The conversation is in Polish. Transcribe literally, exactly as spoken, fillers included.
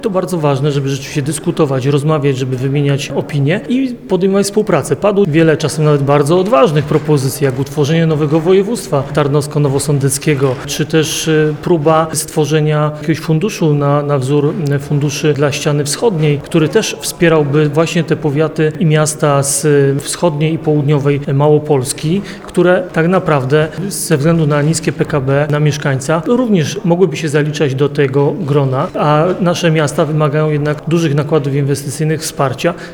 To bardzo ważne, żeby rzeczywiście dyskutować, rozmawiać, żeby wymieniać opinie i podejmować współpracę. Padło wiele, czasem nawet bardzo odważnych propozycji, jak utworzenie nowego województwa tarnowsko-nowosądeckiego, czy też próba stworzenia jakiegoś funduszu na, na wzór funduszy dla ściany wschodniej, który też wspierałby właśnie te powiaty i miasta z wschodniej i południowej Małopolski, które tak naprawdę ze względu na niskie P K B na mieszkańca również mogłyby się zaliczać do tego grona, a nasze miasta wymagają jednak dużych nakładów inwestycyjnych, wsparcia.